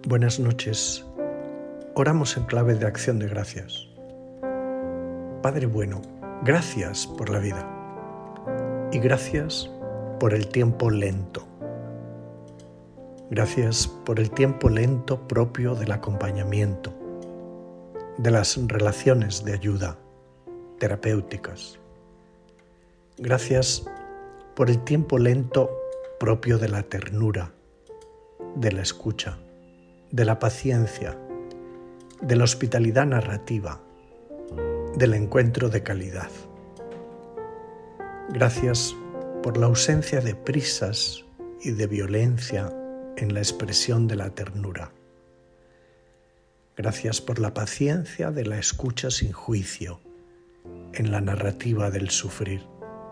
Buenas noches. Oramos en clave de acción de gracias. Padre bueno, gracias por la vida y gracias por el tiempo lento. Gracias por el tiempo lento propio del acompañamiento, de las relaciones de ayuda terapéuticas. Gracias por el tiempo lento propio de la ternura, de la escucha, de la paciencia, de la hospitalidad narrativa, del encuentro de calidad. Gracias por la ausencia de prisas y de violencia en la expresión de la ternura. Gracias por la paciencia de la escucha sin juicio en la narrativa del sufrir.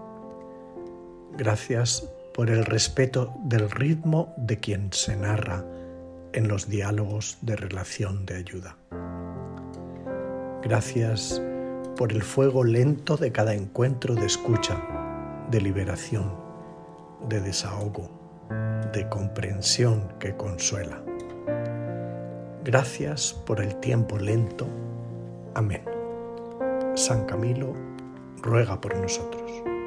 Gracias por el respeto del ritmo de quien se narra en los diálogos de relación de ayuda. Gracias por el fuego lento de cada encuentro de escucha, de liberación, de desahogo, de comprensión que consuela. Gracias por el tiempo lento. Amén. San Camilo ruega por nosotros.